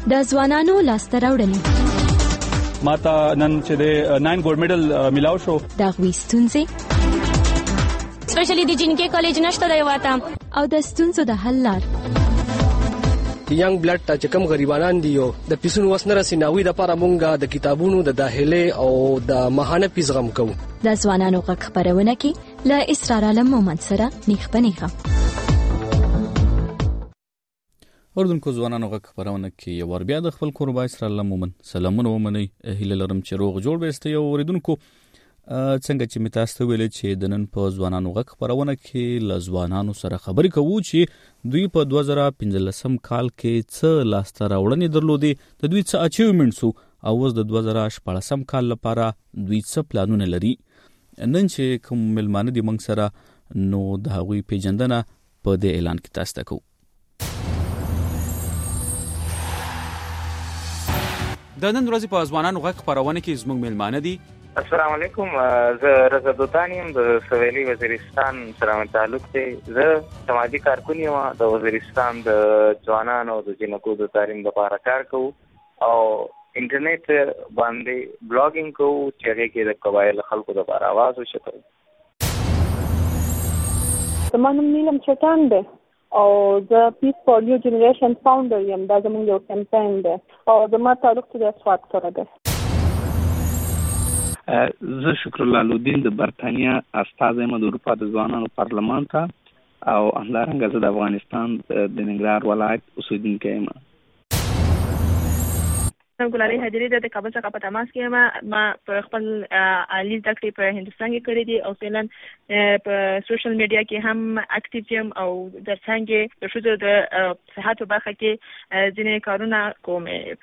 د ځوانانو لاسته راوړنې ماته نن چې د 9 ګولډ میډل ملاو شو د غوي ستونزې سپیشلی د جنکې کالج نشته دی واته او د ستونزو د حل لار ینګ بلډ ته چې کوم غریبانان دي یو د پیسونو وسنه رسیناوي د لپاره مونږه د کتابونو د داخله او د ماهانه پیس غم کوو د ځوانانو غږ خبرونه کې له اسرار عالم مومن سره نیخ پنیخه اردوونکو ځوانانو غږ خبرونه کې یو ور بیا د خپل قربا اسرار عالم مومن سلامونه ومني هیله لرم چې روغ جوړ وسته یو اوریدونکو څنګه چې متاسته ویل چې د نن په ځوانانو غږ خبرونه کې ل ځوانانو سره خبرې کوو چې دوی په 2015 کال کې څه لاسته راوړنې درلودې د دوی څه اچیومنټس او اوس د 2014 کال لپاره دوی څه پلانونه لري نن چې کوم ملمانه دي موږ سره نو د هغوی پیژندنه په دې اعلان کې تاسو ته کوو د نن ورځې په ځوانانو غږ خبرونه کې زموږ ملمانه دي السلام علیکم زه رضا دوتانیم د سویلي وزیرستان سره تعلق دی زه سماجی کارکون یم د وزیرستان د ځوانانو او د جنکو د تعلیم لپاره کار کوم او انټرنیټ باندې بلاګینګ کوم چې هغه کې د قبایل خلکو لپاره आवाज وشکو زمونږ نیلم چټان دی او زه پیس فور نیو جنریشن فاونډر یم دا زموږ یو کمپاین دی او زما تعلق د اسوات سره دی زه شکر الله لودین د برتانیا استازی یم د اروپا د ځوانانو پارلمان ته او همدارنګه زه د افغانستان د ننګرهار ولایت اوسیدونکی یم ګلالۍ حجري د کابل څخه په تماس کې یم ما په خپل عالی زده کړې په هندوستان کې کړې دي او فعلا په سوشل میډیا کې هم اکټیو یم او د څنګه د ښځو د صحت په برخه کې ځینې کارونه کوم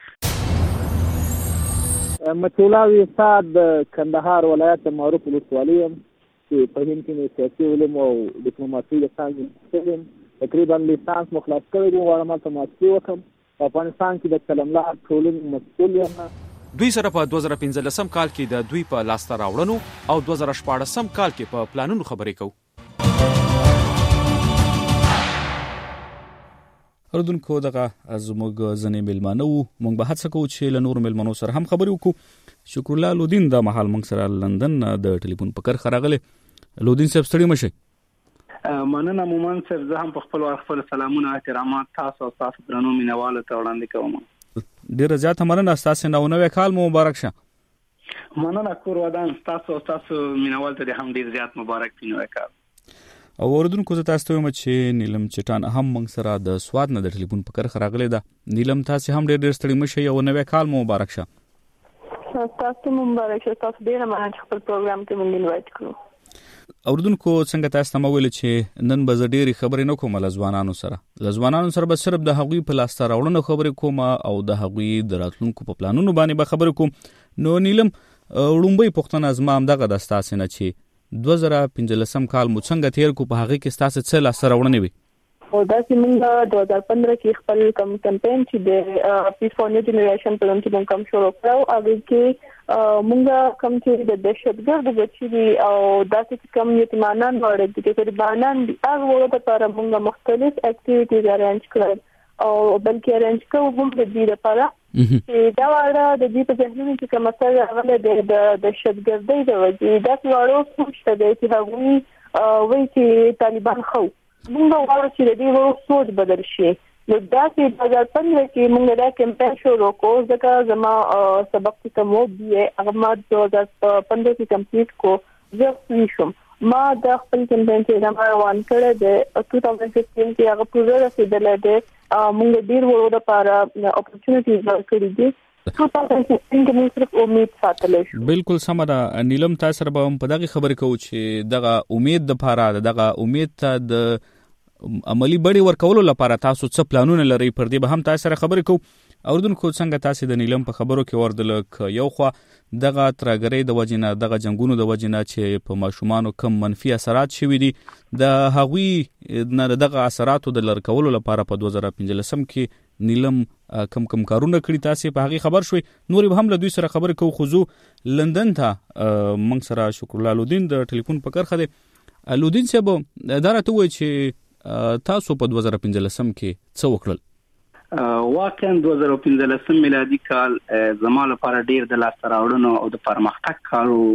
مطلع استاد د کندهار ولایت د معروف ولسوالۍ چې په هند کې سیاسي علوم او ډیپلوماسي د څانګې تقریبا لیسانس مخلص کړی دی غواړم ته ماستري وکړم په افغانستان کې د قلم لار ټولنې مسؤل یم دوی سره په 2015 کال کې د دوی په لاسته راوړنو او 2014 کال کې په پلانونو خبرې کوو اردوونکو دغه زموږ ځنې ملمانه وو موږ به هڅه کوو چې له نور ملمنو سره هم خبرې وکړو شکر الله لودین د محل موږ سره لندن د ټلیفون په کر خراغله لودین صاحب ستړي مشه مننه مومن صاحب زه هم په خپل سلامونه احترامات تاسو او تاسو درنو مینوالو ته وړاندې کوم ډیر زیات مننه تاسو نو کال مو مبارک شه مننه کور ودان تاسو مینوال ته هم ډیر زیات مبارک وینو کال او اوردونکو زه تاسو ته وایم چې نیلم چټان هم موږ سره د سواد نه د ټلیفون په کر خراغله ده نیلم تاسو هم ډیر ستړي مشه یو نوې کال مو مبارک شه تاسو مبارک شه تاسو ډیر مننه خپل پروګرام ته مونږ انوایټ کړو اوردونکو څنګه تاسو ته ویل چې نن به زه ډېری خبرې نه کوم له ځوانانو سره به صرف د هغوی په لاسته راوړنو خبرې کوم او د هغوی د راتلونکو په پلانونو باندې به خبرې کوم نو نیلم وړومبۍ پوښتنه زما همدغه د ستاسو نه چې 2015 کال مو څنګه تیر کو په هغه کې ستاسو څه لاسته راوړنې وي او دا چې موږ 2015 کې خپل کمپاین چې د پیس فور نیو جنریشن په نوم کې موږ کوم شروع کړو هغه کې موږ کوم چې د دهشتګرد بچي او داسې کوم یتیمانان وړي چې غریبانان دي هغه ورته لپاره موږ مختلف اکټیویټیز ارینج کړل او بلکې ارینج کوو هم د دې لپاره چې دا وړه د دې په ذهنونو کې کوم څه راغله د دهشتګردۍ د وجې دا وړو سوچ ته چې هغه وایي چې طالبان خو موږ غواړو چې د دې ورو سوچ بدل شي نو دا چې 2015 کې موږ دا کمپاین شروع کوو ځکه زما سبق چې کوم دی هغه ما 2015 کې کمپلیټ کو زه شوم ما د خپل کمپاین چې دا روان کړی د 2015 کې هغه پروژه رسیدلې ده موږ ډیر ورو لپاره اپورتونټیز ورکړي دي بالکل سم ده نیلم تاسو سره به په دغه خبرې کوو چې دغه امید د لپاره دغه امید ته د عملی بډي ورکولو لپاره تاسو څه پلانونه لرئ پر دې به هم تاسو سره خبرې کوو اوردونکو څنګه تاسو د نیلم په خبرو کې وردل یو خو دغه ترګری د وجنه دغه جنگونو د وجنه چې په ماشومان کم منفي اثرات شوي دي د هغوی نه دغه اثراتو د لړکولو لپاره په 2015 کې نیلم کم کارونه کړی تاسو په هغه خبر شوي نور به هم له دوی سره خبرې کوو خو لندن ته موږ سره شکر الله لودین د ټلیفون په کرخه دی لودین صاحب دا راته وایي چې تاسو په 2015 کې څه وکړل واقعا 2015 میلادي کال زما لپاره ډیر د لاسته راوړنو او د پرمختګ کارو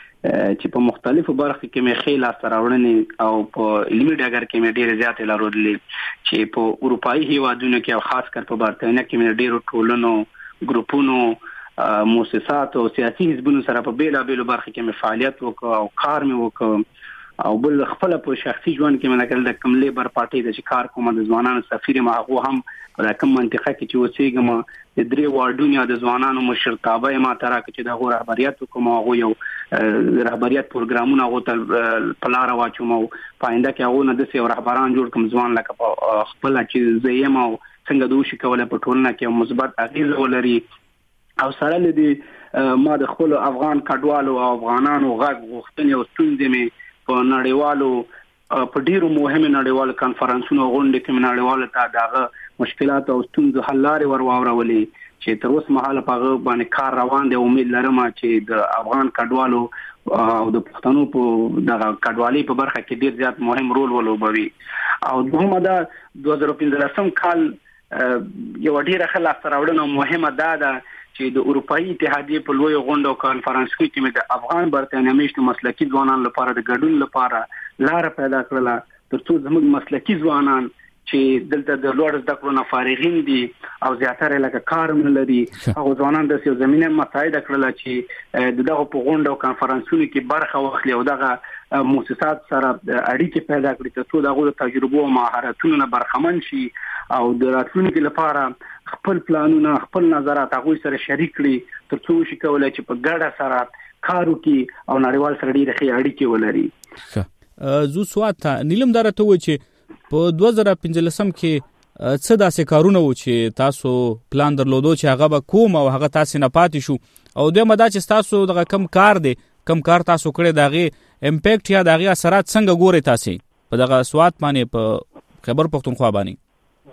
چې په مختلفو برخو کې مې خې لاسته راوړنې او په علمي ډګر کې مې ډېرې زیاتې لرلې چې په اروپایي هیوادونو کې او خاص کر په برتانیا کې مې ډېرو ټولنو ګروپونو مؤسسات او سیاسي حزبونو سره په بیلابېلو برخو کې مې فعالیت وکړ او کار مې وکړ او بل خپل په شخصي ژوند کې مې نکړل د کوم لیبر پارټي د کار کوم د ځوانانو سفیر ما هغه هم په کوم منطقه کې چې اوسېږم د درې واردونو د ځوانانو مشرتابه ما ترا کې د غوړ رهبریت کوم هغه یو رهبریت پروګرامونه هغه ته پلار واچوم او پاینده کې هغه نه د سیو رهبران جوړ کوم ځوان لکه خپل چې زیم او څنګه دوی شي کولای په ټولنه کې مثبت اغیزه ولري او سره لدی ما د خپل افغان کډوالو او افغانانو غږ غوښتنې او ستونزې مې په نړیوالو په ډیرو مهمه نړیوالو کانفرنسونو غونډې کې نړیوالو ته دغه مشکلات او ستونزو حل لارې ورواورولې چې تر اوسه مهاله په باندې کار روان دی. امید لرم چې د افغان کډوالو او د پښتنو په دغه کډوالۍ په برخه کې ډیر زیات مهم رول ولوبوي. او دومره دا 2015 کال یو ډیره ښه لاسته راوړنه مهمه ده چې د اروپאי اتحادیې په لوی غونډه او کانفرنس کې د افغان برتانیا میشتو مسلکي ځوانانو لپاره د ګډون لپاره لار پیدا کړله ترڅو زموږ مسلکي ځوانان چې دلته د لوړ زده کړو نه فارغین دي او زیاتره لکه کار نه لري هغه ځوانان د یو زمينه مساعده کړله چې دغه په غونډه او کانفرنسونو کې برخه واخلي او دغه مؤسسات سره اړیکې پیدا کړي ترڅو دغه تجربه او مهارتونو نه برخمن شي او د راتلونکي لپاره خپل پلانونه خپل نظرات هغه سره شریک کړي ترڅو شي کولای چې په ګډه سره کار وکړي او نړیوال سره ډېرې ښې اړیکې ولري. زو سوات نیلم درته و چې په 2015 کې څه داسې کارونه و چې تاسو پلان درلودو چې هغه به کوم او هغه تاسو نه پاتې شو او دوی مدا چې تاسو دغه کم کار تاسو کړی دغه امپیکټ یا دغه اثرات څنګه ګوري تاسو په دغه سوات باندې په خیبر پختونخوا باندې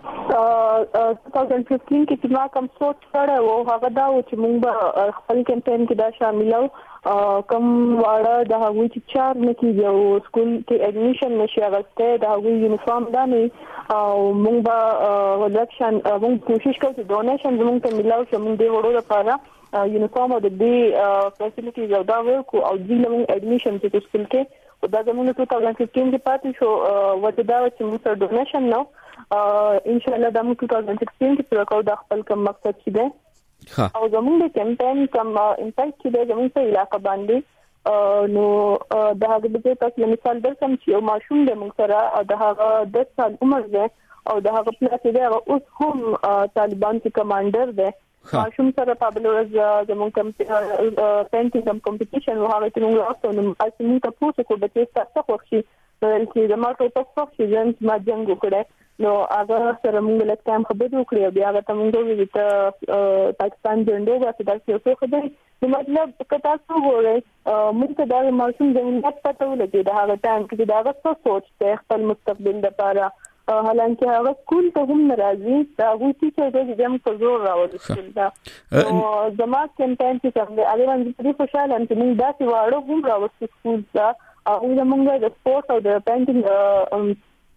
2015 کې چې ما کوم سوچ کړو هغه دا و چې موږ به خپل کمپاین کې دا شاملو کوم واړه د هغوی چې چار نه کیږي او سکول کې اډمیشن نشي اغسته د هغوی یونیفارم دا نه او موږ به ولکشن موږ کوشش کوو چې ډونیشن موږ ته ملاو شي موږ د وړو لپاره یونیفارم او د دې فیسیلیټیز او دا ورکو او د موږ اډمیشن چې سکول کې او دا زموږ 2015 کې پاتې شو وته دا چې موږ ډونیشن نو ان شاء الله د 2016 کې پر کو د خپل کوم مقصد چې ده او زموږ د کمپاین کوم امپیکټ چې ده زموږ په علاقې باندې نو د هغه د تاسو مثال درکم چې یو ماشوم د موږ سره د هغه 10 سال عمر ده او د هغه پلاس ده اوس هم طالبان کې کمانډر ده ماشوم سره په بل ورځ زموږ کوم پینټینګ کمپټیشن وهغه ته موږ راځو نو اسمه تاسو کو به تاسو خوښي چې د ماټو په څو چې ما جنگ وکړه نو هغه سره موږ له تام خبرې وکړې بیا هغه ته موږ ویل چې پاکستان جنډو غواړي دا څه خبرې نو مطلب که تاسو وګورئ موږ ته دا ماشوم زموږ پته ولګي دا هغه ټایم کې دا څه سوچ ته خپل مستقبل لپاره حالانکه هغه سکول ته هم ناراضي دا هغه چې د دې په زور راوړل سکول دا او زما کمپاین چې څنګه هغه باندې په خوشاله ام چې موږ دا چې واړو هم راوړل سکول ته او موږ د سپورت او د پینټینګ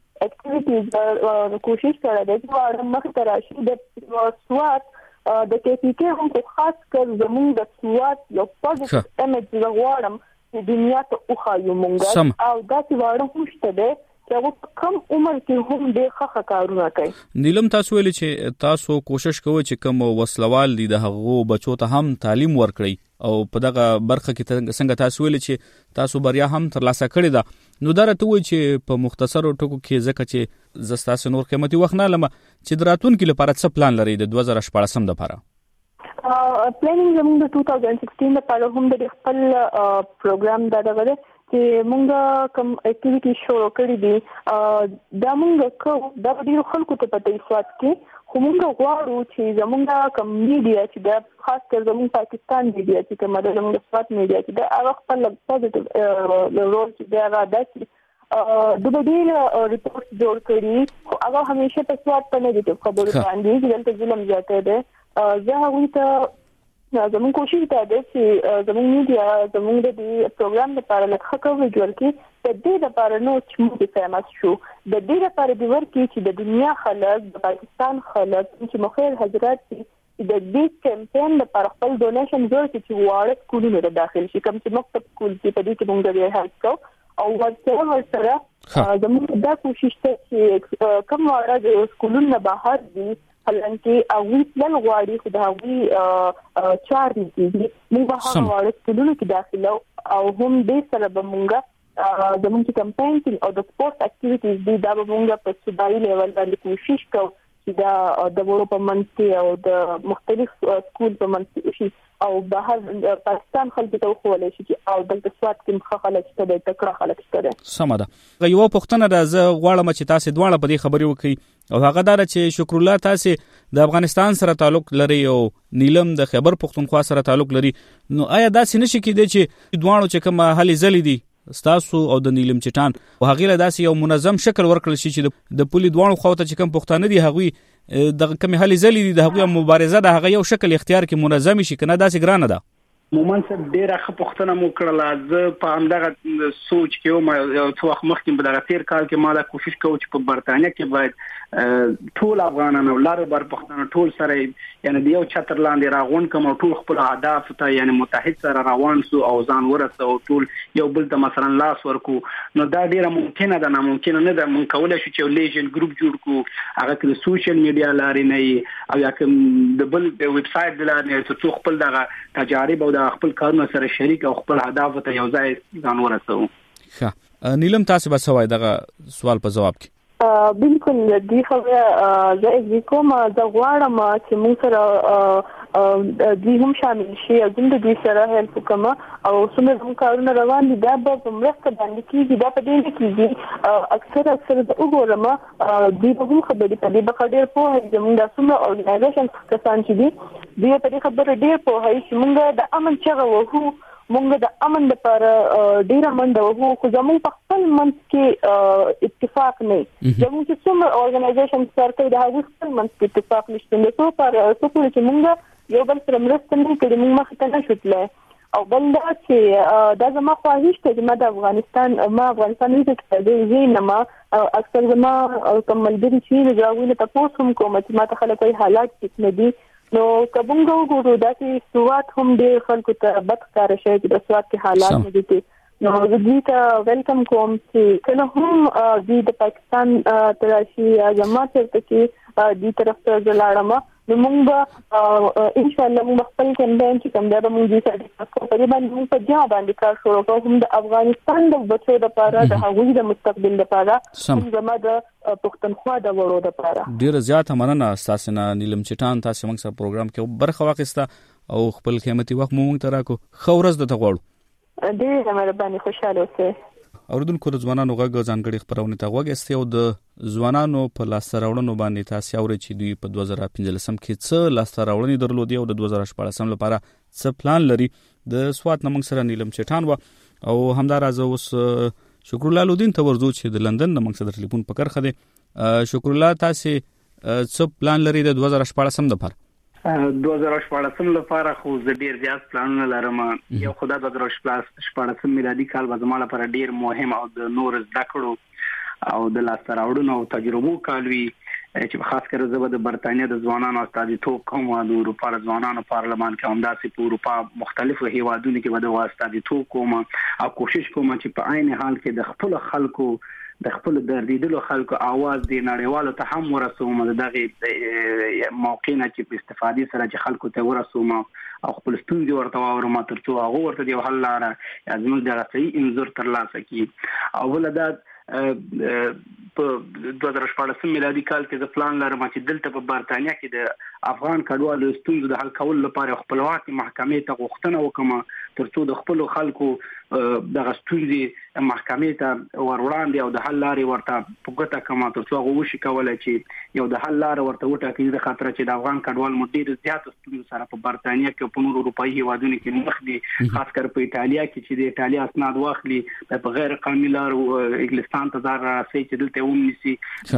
اکټیویټیز کوشش کړه د واړو مخ ته راشي د سوات د کې هم خاص کر زموږ د سوات یو پوزټیو ایمیج غواړم چې دنیا ته وخایو موږ او دا چې واړو خوشته ده چې کم عمر کې هم ډېر ښه کارونه کوي. نیلم تاسو ویل چې تاسو کوشش کوئ چې کوم وسلوال دي د هغو بچو ته هم تعلیم ورکړي او په دغه برخه کې څنګه تاسو ویل چې تاسو بریا هم ترلاسه کړې ده نو دا راته وایي چې په مختصرو ټکو کې ځکه چې زستاسو نور قیمتي وخت نه لمه چې دراتونکو لپاره څه پلان لري د 2014 لپاره پلانینګ زموږ د 2016 لپاره هم د خپل پروګرام دا دغه چې مونږ کوم اکټیویټي شروع کړې دي دا مونږ کوو دا ډېر خلکو ته پته سوات کې خو مونږ غواړو چې زموږ کوم میډیا چې دا خاص کر زموږ پاکستان میډیا چې کومه د زموږ سوات میډیا چې دا هغه خپل پوزټیو رول چې دا راځي د ډېر ریپورت جوړ کړي خو هغه همیشه په سوات په نيگیټیو خبرو باندې چې دلته ظلم زیاته ده زه هغه ته زموږ کوشش دا ده چې زموږ میډیا زموږ د دې پروګرام لپاره لکه کوي جوړ کړي د دې لپاره نو چې موږ فیمس شو د دې لپاره د ورکی چې د دنیا خلک د پاکستان خلک چې مخیر حضرات د دې کمپاین لپاره خپل ډونیشن جوړ کړي چې واړه سکولونو ته داخل شي کوم چې مکتب سکول کې په دې کې موږ د هیلپ کوو او ورسره زموږ دا کوشش ته چې کوم واړه سکولونو نه بهر دي حالانکه اوی پلان غواړي خو دا اوی چار دي موږ به هغه واړه سکولونو کې داخله او هم دې سره به موږ زموږ کمپاین او د سپورت اکټیویټیز دي دا به موږ په صوبایي لیول باندې کوشش کوو چې دا د وړو په منځ کې او د مختلف سکول په منځ کې شي او بهر پاکستان خلک ته خولې شي او د سواد کې مخ خلک ته د تکړه خلک ته سم ده یو پښتنه د ز غواړم چې تاسو دواړه په دې خبرې وکړي او هغه دار چې شکر الله تاسو د افغانستان سره تعلق لري او نیلم د خیبر پختونخوا سره تعلق لري نو آیا دا څه نشي کېدی چې دواړو چې کوم هلي ځلې دي ستاسو او د نیلم چټان او هغه له داسې یو منظم شکل ورکړل شي چې د پولی دواړو خواته چې کوم پښتانه دي هغه د کوم هلي ځلې دي د هغه مبارزه د هغه یو شکل اختیار کې منظم شي کنه داسې ګرانه ده مومن صاحب ډیره ښه پوښتنه مو کړله زه په همدغه سوچ کې وم یو څو وخت مخکې په دغه تیر کال کې ما دا کوشش کوم چې په برتانیا کې باید ټول افغانان او لارو بر پښتانه ټول سره یعنی د یو چتر لاندې راغون کوم ټول خپل اهداف ته یعنی متحد سره روان سو او ځان ورسو ټول یو بل ته مثلا لاس ورکو نو دا ډیره ممکنه ده ناممکنه نه ده مونږ کولای شو چې لیجن ګروپ جوړ کو هغه د سوشل میډیا لارې نه او یا کوم د بل ویب سټ لارې ته څو خپل دغه تجارب او خپل کارونه سره شریک او خپل اهداف ته یو ځای ځان ورسو. ښه نیلم تاسو به سوای دغه سوال په جواب کې بالکل دې خبره زه یې کوم د غواړم چې موږ سره دې هم شامل شي او د دې سره هیلپ وکم او څومره کارونه روان دي دا په مرسته باندې کېږي دا په دې کې اکثر د وګورم دې په خبرې په دې بخښ ډېر په هغه موږ د څومره اورګنایزیشن کسان چې دي دې په دې خبره ډېر په هغه چې موږ د امن چغه وو موږ د امن لپاره ډیره منډه وو خو زموږ په خپل منځ کې اتفاق نه زموږ چې څومره اورګنایزیشن سره د هغه خپل منځ کې اتفاق نشته نو څو پر چې موږ یو بل سره مرسته نه کړې موږ مخ ته نشوتله او بل دا چې دا زما خواهش ته چې ما د افغانستان کې د زینما اکثر زما کوملګری چې راوړل تاسو هم کوم چې ما ته خلک حالات کې نه دي نو کبونګو ګورو دا چې سواد هم ډېر خلکو ته بد کار شي چې د سواد کې حالات نه دي نو دې ته ویلکم کوم چې کله هم د پاکستان تراشي جماعت ته کې دې طرف ته ځلاړم نو موږ ان شاء الله موږ خپل کمپاین چې کوم دا موږ دې سره په دې باندې موږ په ځای باندې کار شروع کوو هم د افغانستان د بچو لپاره د هغوی د مستقبل لپاره هم زموږ د پښتونخوا د وړو لپاره ډیر زیات مننه تاسو نه نیلم چټان تاسو موږ سره پروګرام کې برخه واخیسته او خپل قیمتي وخت موږ ته راکو خو ورځ د تغوړو ډیر مهرباني خوشاله اوسئ اوردونکو د ځوانانو غږ ځانګړي خبرونه ته غوږ او د ځوانانو په لاس راوړنو باندې تاسو اوري چې دوی په 2015 کې څه لاس راوړنې درلودي او د 2014 لپاره څه پلان لري د سواد نمنګ سره نیلم چټان او همدار از اوس شکر الله لودین ته ورزو چې د لندن نمنګ سره ټلیفون پکړ خده شکر الله تاسو څه پلان لري د 2014 لپاره 2014 لپاره خو زه ډیر زیات پلانونه لرم یو خدای 2014 میلادي کال به زما لپاره ډیر مهم او د نور زده کړو او د لاس راوړنو او تجربو کال وی چې خاص کر زه د برتانیا د ځوانانو استازیتوب کوم د اروپا ځوانانو پارلمان کې همداسې په اروپا مختلفو هیوادونو کې به د استازیتوب کوم او کوشش کوم چې په عین حال کې د خپل خلکو د خپل دردیدلو خلکو आवाज د نړیوالو ته هم ورسوم دغه موقع نه چې په استفادې سره چې خلکو ته ورسوم او خپل ستونزې ورته واورم ترڅو هغه ورته دی حل لاره زموږ د صحیح انظر تر لاسه کی او ولادت په 2014 میلادي کال کې د پلان لرم چې دلته په برتانیا کې د افغان کډوالو ستونزو د حل کولو لپاره خپلواکي محکمې ته غوښتنه وکم ترڅو د خپل خلکو د غستونځي محکمې ته وروړاندې او د حل لارې ورته پګته کما ترڅو هغه وشي کولای چې یو د حل لار ورته وټاکي د خاطر چې د افغان کډوال مدیر زیات ستونزې سره په برتانیا کې او په نورو اروپایي هیوادونو کې مخ دي خاص کر په ایتالیا کې چې د ایتالیا اسناد واخلي په غیر قانوني لار انګلستان ته ځار راسي چې دلته ونیسي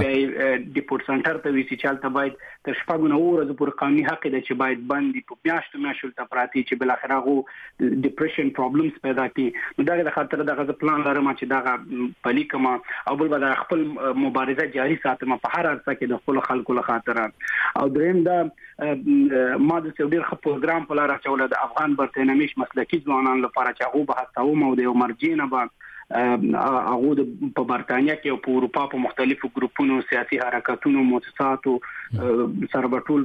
د ډیپورټ سنټر ته ویسي چې تل باید تر شپږ نه ورځې پورې قانوني حق دی چې باید باندې په میاشتو ته پراتی چې بل اخر هغه ډیپریشن پرابلمز پیدا کړي نو دا د خاطر دغه پلان لرم چې دغه پلي کما او بل به خپل مبارزه جاري ساتم په هر ارڅ کې د خپل خلکو له خاطر او دریم دا ما د ډیر خپل پروګرام په لار چول د افغان برتنمیش مسلکی ځوانان لپاره چې هغه به هڅو مو د مرجینه به هغه په برتانیا کې او په اروپا په مختلفو ګروپونو سیاسي حرکتونو مؤسساتو سره ټول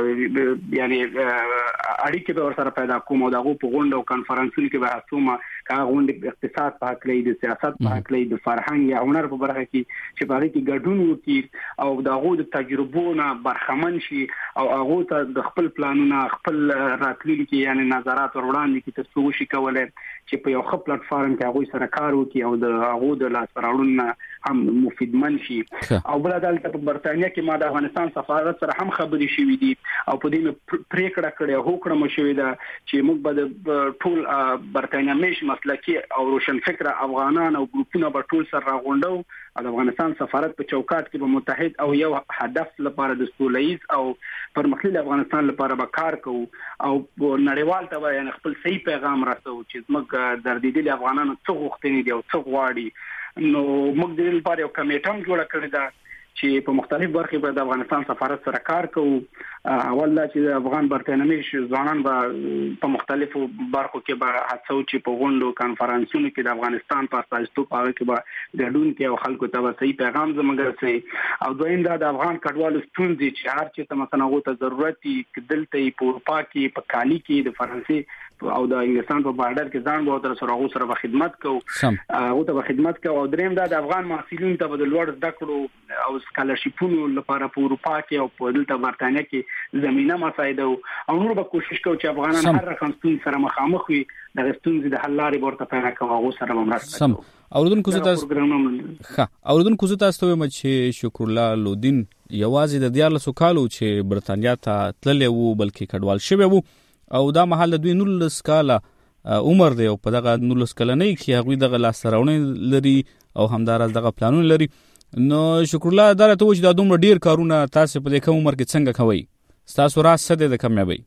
یعنی اړیکې به ورسره پیدا کوم او دغه په غونډو او کانفرنسونو کې به هڅوم کاغه غونډې اقتصاد په حق لري د سیاست په حق لري د فرهنګ یا هنر په برخه کې چې په هغه کې ګډون وکړي او دغه د تجربو نه برخمن شي او هغه ته د خپل پلانونه خپل راتلونکي یعنی نظرات وړاندې کې تاسو وشي کولای چې په یو خپل پلیټ فارم کې هغه سره کار وکړي او د هغه د لاسراوړون هم مفیدمن شي او بل عدالت په برتانیا کې ما د افغانستان سفارت سره هم خبرې شوې دي او په دې پریکړه کړې هوکړه مو شوې ده چې موږ به ټول برتانیا مش مسلکی او روشن فکر افغانان او ګروپونه به ټول سره راغونډو د افغانستان سفارت په چوکاټ کې به متحد او یو هدف لپاره د سولهییز او پرمختللي افغانستان لپاره به کار کوو او نړیوال ته یعنی خپل صحیح پیغام رسو چې موږ دردیدلي افغانانو څه غوښتنې دي او څه غواړي نو موږ د دې لپاره یو کمیټه هم جوړه کړې ده چې په مختلف برخو کې د افغانستان سفارت سره کار کوو اول دا چې افغان برتنمیش ځوانان به په مختلفو برخو کې به هڅو چې په غونډو کانفرنسونو کې د افغانستان په استازیتوب هغه کې به ګډون کې او خلکو ته صحیح پیغام زموږ رسي او دویم دا د افغان کډوالو ستونزې چې هر چېرته مثلا هغه ته ضرورت دي دلته په اروپا کې په کالي کې د فرانسې او د انګلستان په بارډر کې ځان به تر سره هغه سره به خدمت کوو هغه ته به خدمت کوو او دریم دا د افغان محصلینو ته به د لوړ زده کړو او سکالرشیپونو لپاره په اروپا کې او په دلته برتانیا کې زمينه مساعده او نور به کوشش کوو چې افغانان هر رقم ستونزې سره مخامخ وي د ستونزې د حل لارې ورته پیدا کوو هغه سره به مرسته کوو اوردونکو زه تاسو ته وایم چې شکر الله لودین یوازې د 14 کالو چې برتانیا ته تللی وو بلکې کډوال شوی وو او دا محل د 19 کاله عمر دی او په دغه 19 کلنۍ کې هغوی دغه لاسته راوړنې لري او همداراز دغه پلانونه لري نو شکر الله دا راته وایي چې دا دومره ډیر کارونه تاسو په دې کم عمر کې څنګه کوئ ستاسو راز څه دی د کامیابۍ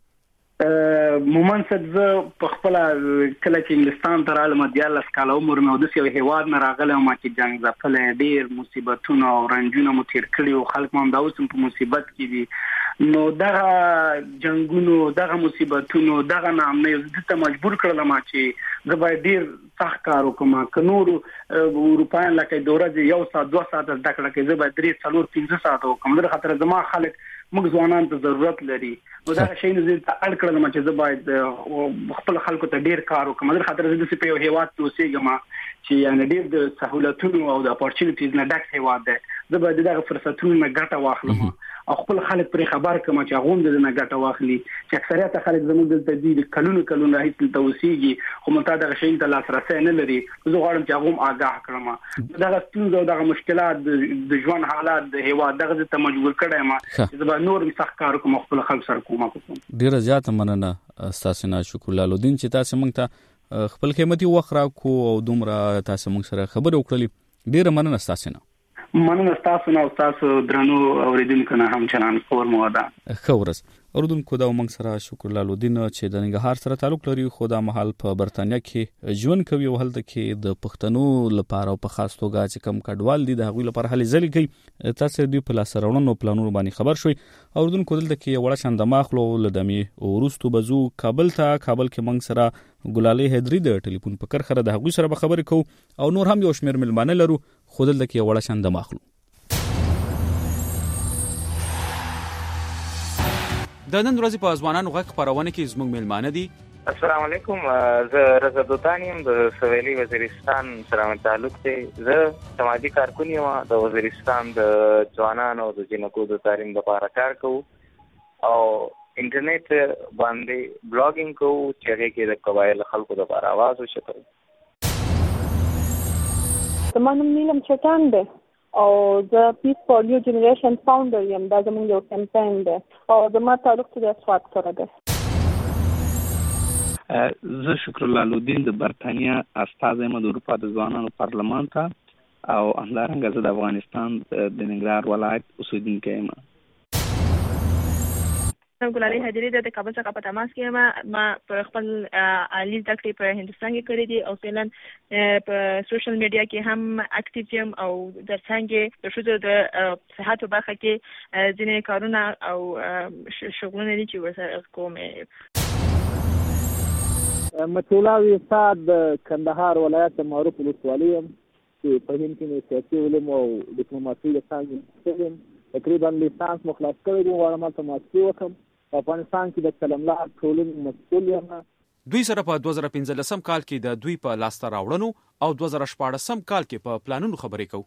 مومن صد په خپل کله چې انګلستان ته رالم 14 کاله عمر مې د یو هیواد نه راغلم ما چې جنگ ځپلې ډیر مصیبتونه او رنجونه مو تیر کړی او خلک هم دا اوس په مصیبت کې دي نو دغه جنگونو دغه مصیبتونو دغه نامې ته مجبور کړل ما چې زه باید ډیر سخت کار وکم که نور اروپایان لکه دوره یو ساعت 2 ساعت د کړه کې زه باید 3-4-5 ساعت وکم در خاطر زما خلک موږ ځوانان ته ضرورت لري نو دا شی نه زه اړ کړم چې زه باید خپل خلکو ته ډیر کار وکم در خاطر زه په یو هیواد کې اوسېږم چې یعنی ډیر د سہولتونو او د اپورچونټیز نه ډک هیواد دی زه باید دغه فرصتونو نه ګټه واخلم او خپل خلک پر خبر کما چې هغه د نه ګټه واخلي چې اکثریت خلک زموږ دلته دي کلونه هیڅ ته اوسېږي خو مونږ دغه شی ته لاسرسي نه لري زه غواړم چې هغه آگاه کړم دغه ستونزې او دغه مشکلات د ژوند حالات د هیواد دغه ته مجبور کړم چې زه به نور سخت کار کوم خپل خلک سره کوم ډیره زیاته مننه تاسو نه شکر الله لودین چې تاسو موږ ته خپل قیمتي وخت راکو او دومره تاسو موږ سره خبرې وکړلې ډیره مننه تاسو نه مننه تاسو نه او تاسو درنو اوریدونکو نه هم چنان خبر مو ده خبرس اوریدونکو دا موږ سره شکر الله لودین چې د ننګرهار سره تعلق لري خو دا محل په برتانیا کې ژوند کوي او هلته کې د پښتنو لپاره او په خاص توګه چې کم کډوال دي د هغوی لپاره هلې ځلې کوي تاسو دوی په لاس راوړنو پلانونو باندې خبر شوي اوریدونکو دلته کې وړه شاندمه اخلو لدمې ورستو بزو کابل کې موږ سره ګلالۍ حیدری د ټلیفون په کرخره د هغوی سره به خبرې کوو او نور هم یو شمېر ملمانه لرو خو دلته کې وړه شاندمه اخلو د نن ورځې په ځوانانو غږ خپرونه کې زموږ ملمانه دي السلام علیکم زه رضا دوتانی یم د سویلي وزیرستان سره تعلق دی زه سماجی کارکون یم د وزیرستان د ځوانانو او د جنکو د تعلیم لپاره کار کوم او انټرنیټ باندې بلاګینګ کوو چې هغه کې د قبایل خلکو لپاره आवाज وشي. زما نوم نیلم چټان دی او زه پیس فور نیو جنریشن فاونډر یم. دا زموږ یو کمپاین دی او زما تعلق د اسوات سره دی. زه شکر الله لودین د برتانیا استازی یم د اروپا د ځوانانو پارلمان ته او همدارنګه زه د افغانستان د ننګرهار ولایت اوسیدونکی یم. ګلالۍ حجري د کابل څخه په تماس کې یم. ما په خپل عالی زده کړې په هندوستان کې کړې دي او فعلا په سوشل میډیا کې هم اکټیو یم او ترڅنګ د ښځو د صحت په برخه کې ځینې کارونه او شغلونه دي چې ورسره کوم. مطلوبه استاد د کندهار ولایت معروف ولسوالي یم چې په هند کې سیاسي علوم او ډیپلوماسي د څانګې یم. تقریبا لیسانس مخلص کړی دی. غواړم هلته ماسټري وکړم. په افغانستان کې د قلملار ټولنې مسؤل یم. دوی سره په 2015 کال کې د دوی په لاسته راوړنو او 2014 کال کې په پلانونو خبرې کوو.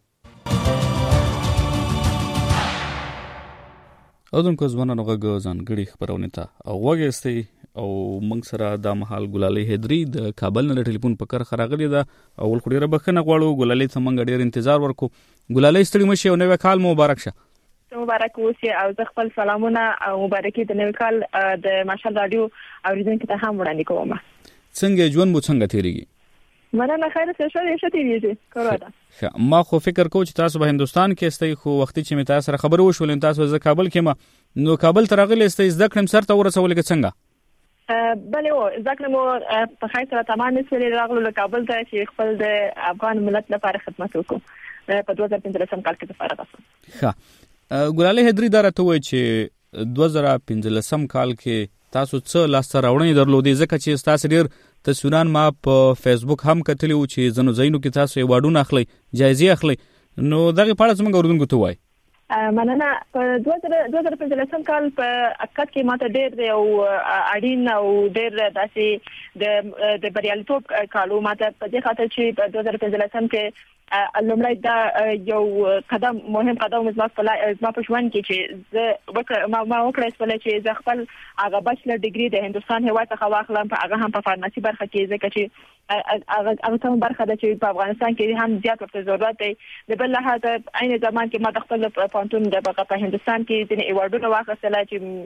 اودونکو ځوانانو غږ ځانګړي خبرونه ته او وګورئ او موږ سره د محل ګلالۍ حیدري د کابل نه ټلیفون په کار خراغلی ده او ول خوري ربخنه غواړو ګلالۍ ته موږ ډیر انتظار ورکو. ګلالۍ ستړي مشه او نوې کال مبارک شه. مبارک اوسه او زه خپل سلامونه او مبارکي د نوې کال د ماشال رادیو اوریدونکو ته هم وړاندې کوم. څنګه ژوند مو څنګه تیریږي؟ مننه خیر څه شو تیریږي کومه. ما خو فکر کوم چې تاسو په هندستان کې استئ خو وختي چې می تاسو سره خبرو وشول تاسو ز کابل کې ما نو کابل ترغلی استئ زده کړم سره ته ورسول کې څنګه؟ بله و ځکه مو په خیر سره تمام سره راغلو له کابل ته چې خپل د افغان ملت لپاره خدمت وکړو په 2015 کال کې فارغ شوم. ښه ګلالۍ حیدري دا راته وایي چې 2015 کال کې تاسو څه لاسته راوړنې درلودې ځکه چې تاسو ډېر تصویران ما په فیسبوک هم کتلی و چې ځنو ځایونو کې تاسو ایوارډونه اخلي جایزې اخلي نو دغه په اړه زموږ اوریدونکو ته وایي. مننه. په 2015 کال په حقیقت کې ماته ډېر او اړین او ډېر داسې د بریالیتوب کالو ماته په دې خاطر چې په 2015 کې لومړی دا یو قدم مهم قدم زما په ژوند کې چې ما وکړه چې زه خپل هغه بچلر ډیګري د هندستان هیواد څخه واخلم په هغه هم په فارماسي برخه کې ځکه چې هغه څه برخه ده چې په افغانستان کې هم زیات ورته ضرورت دی. د بل لحاظه عین زمان کې ما د خپل پانتون د په هندستان کې ځینې ایوارډونه واخیستل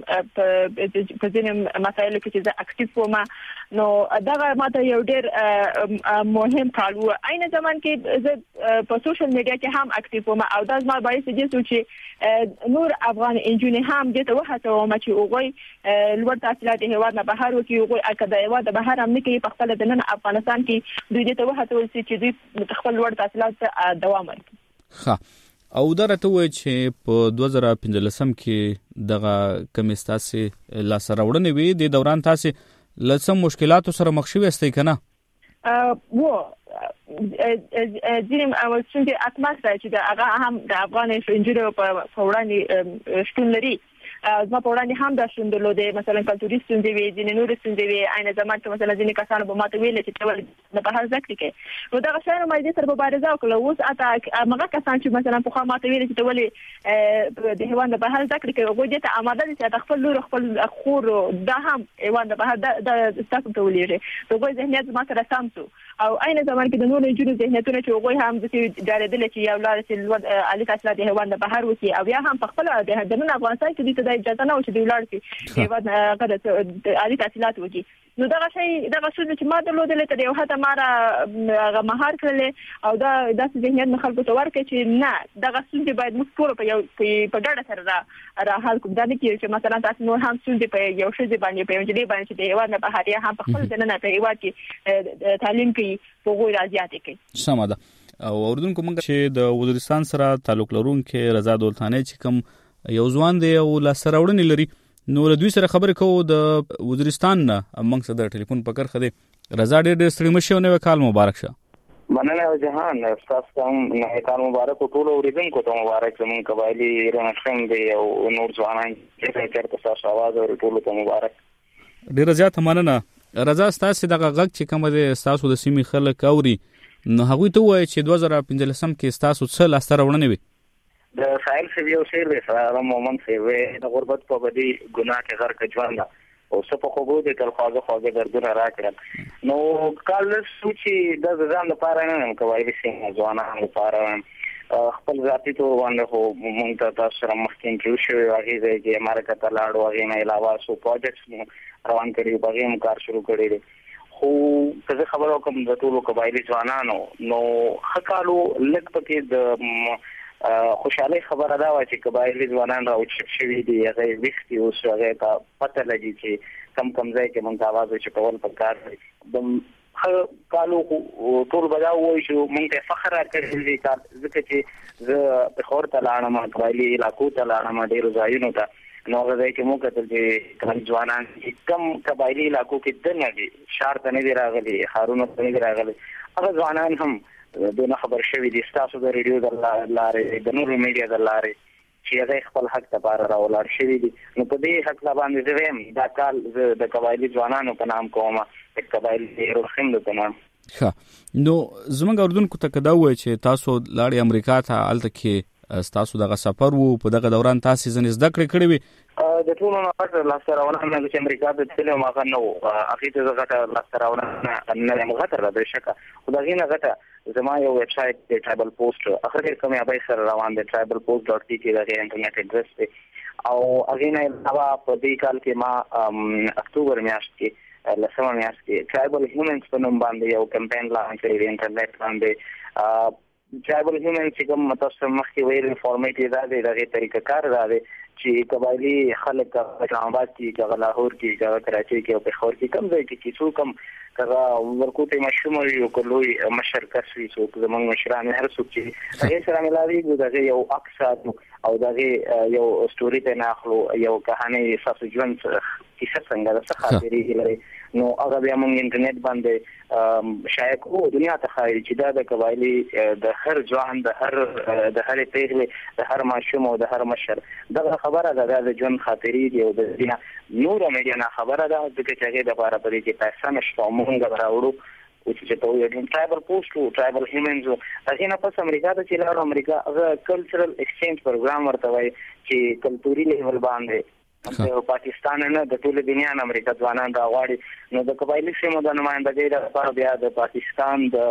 چې په ځینې مسایلو کې چې زه اکټیو وم نو دا ماته یو ډېر مهم کال و. عین زمان کې زه په سوشل میډیا کې هم اکټیو وم او دا زما باعث دي چې نور افغان انجونې هم دې ته وهڅوم چې هغوی لوړ تحصیلات هیواد نه بهر وکړي. هغوی اکده هیواد بهر هم نه کوي په خپل د نن افغانستان کې دوی دې ته وهڅول چې دوی خپل لوړ تحصیلات دوام ورکړي. ښه او دا راته وایي چې په 2015 کې دغه کوم ستاسو لاسته راوړنې وي د دوران تاسو لڅم مشکلاتو سره مخ شوي استئ کنه؟ ځینې څنګه اتماسفیر چې هغه هم د افغان انجینرو په وړاندې شتون لري. زما په وړاندې هم دا شتون درلودې مثلا کلتوري ستونزې وي ځینې نورې ستونزې وي. عین زمان کې مثلا ځینې کسانو به ماته ویل چې ته ولې نه بهر زده کړې کوې نو دغه شیانو ما دې سره مبارزه وکړه. اوس هغه کسان چې مثلا پخوا ماته ویل چې ته ولې د هیواد نه بهر زده کړې کوې هغوی دې ته اماده دي چې خپل لور خپل خور دا هم هیواد نه بهر ستاسو ته ولیږي. هغوی ذهنیت زما سره سم شو او عین زمان کې د نورو نجونو ذهنیتونه چې هغوی هم داسې ډارېدل چې یو لاره چې لوړ عالي تحصیلات د هیواد نه بهر وکړي او بیا هم په خپله د نن افغانستان کې دوی ته دا اجازه نه و چې دوی ولاړ شي هیواد هغه عالي تحصیلات وکړي. نو دغه څه چې ما درلودلې تر یو حده ما هغه مهار کړلې او دا داسې ذهنیت مې خلکو ته ورکړی چې نه دغه ستونزې باید موږ ټول په ګډه سره را حل کړو. دا نه کېږي چې مثلا تاسو نور هم ستونزې په یو ښځې باندې په یو نجلۍ باندې چې د هیواد نه بهر یا هم په خپل دننه په هیواد کې تعلیم کوي په هغوی را زیاتې کوي. سمه ده. او اوریدونکو موږ چې د وزیرستان سره تعلق لرونکي رضا دولتانی چې کوم یو ځوان دی او لاسته راوړنې لري نو له دوی سره خبرې کوو د وزیرستان نه موږ سره د ټلیفون په کرخه دی. رضا ډېر ستړي مشه او نوې کال مبارک شه. مننه او جهان تاسو ته نوې کال مبارک ټول اوریدونکو ته مبارک. زموږ قبایلی رنښم دی او نور ځوانان چې چېرته تاسو आवाज اوري ټول ته مبارک. ډېر زیات مننه. رضا ستاسو دغه غږ چې کوم دی تاسو د سیمې خلک اوري نو هغوی ته وایي چې 2015 کې تاسو څه لاسته راوړنې وي؟ د سایل سیو شیر به سره مومن سیو د غربت په بدی ګناه کې غر کجواندا او څه په خوبو د تل خواږه دردونه راکړل نو کال سوچي د ځان لپاره نه کوي چې ځوانان لپاره خپل ذاتي تور باندې هو مونږ ته تاسو سره مخکې انټرویو شوی هغه ځای کې امریکا ته لاړو هغه نه علاوه سو پروجیکټس روان کړي په هغه کار شروع کړی دي خو څه خبرو کوم د ټولو قبایلی ځوانانو نو خکالو لږ پکې د خوشاله خبره دا و چې قبایلی ځوانان راوچ شوي دي هغه وختي اوس هغه ته پته لګي چې کم ځای کې مونږ आवाज چټول پکار دي د کالو ټول بداو وای شو مونږ ته فخر راکړل دي ځکه چې زه په خور ته لاړم قبایلی علاقو ته لاړم ډیرو ځایونو ته نو غوډه کې مو کتل چې کله ځوانان کم قبایلی علاقو کې دنه دي شهر ته نه دی راغلي خارونو ته نه دی راغلي هغه ځوانان هم دونه خبر شوي دي تاسو د ریډیو د لارې د نورو میډیا د لارې چې هغه خپل حق ته بار راولار شوي دي نو په دې حق لا باندې زم دا کال د قبایلی ځوانانو په نام کومه د قبایلی روخم د نام نو زمونږ اردوونکو ته کدا وای چې تاسو لاړې امریکا ته الته کې تاسو دغه سفر وو په دغه دوران تاسو ځنې زده کړې کړې وي د ټولو نه لاسراونه نه چې امریکا ته تلو ما غنو اخیته زغه لاسراونه نه مغتر د شکه خدای نه غته زما یو ویب سټ د ټرایبل پوسټ اخر کومه ابای سره روان دی tribalpost.tk د انټرنیټ اډرس دی او هغه نه علاوه په دې کال کې ما اکتوبر میاشت کې لسمه میاشت کې ټرایبل هیومنز په نوم باندې یو کمپاین لانچ کړی دی انټرنیټ باندې ټرایبل هیومن چې کوم تاسو مخکې ویل فارمیټ دی دغه طریقه کار دی چې قبایلی خلک په اسلام آباد کې په لاهور کې په کراچۍ کې او په خور کې کم ځای کې څو کم کغه ورکوټه مشوم یو کلوي مشر کسي څو زمونږ مشران هر څوک چې هغه سره ملاوي دغه یو اکثر او دغه یو ستوري ته ناخلو یو کہانی ساسو ژوند کیسه څنګه د خاطرې لري نو هغه بیا موږ انټرنیټ باندې شایع کوو دنیا ته خایي چې د قبایلی د هر ځوان د هر پیغله د هر ماشوم او د هر مشر دا خبره ده د ژوند خاطرې دی او د دنیا نور میډیا نه خبره ده چې هغه د لپاره پرې کې پیسې نشته موږ راوړو او چې ته یو ټرایبل پوسټ او ټرایبل هیومنز هغه نه پس امریکا ته چې لاړ امریکا هغه کلچرل ایکسچینج پروګرام ورته وای چې کلتوري لیول باندې د پاکستان نه د ټول دنیا نه امریکا ځوانان راغواړي نو د قبایلی سیمو د نمائندګۍ لپاره بیا د پاکستان د